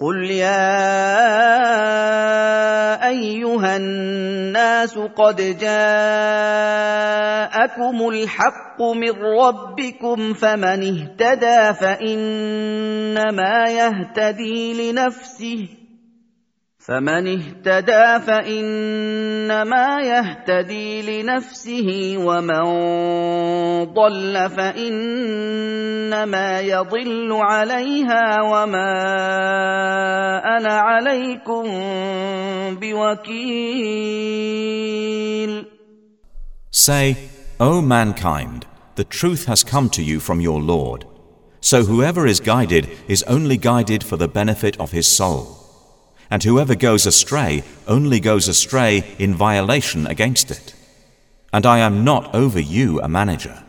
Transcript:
قل يا أيها الناس قد جاءكم الحق من ربكم فمن اهتدى فإنما يهتدي لنفسه ومن ضل فإنما يضل عليها وما أنا عليكم بوكيل. Say, O mankind, the truth has come to you from your Lord. So whoever is guided is only guided for the benefit of his soul. And whoever goes astray only goes astray in violation against it. And I am not over you a manager.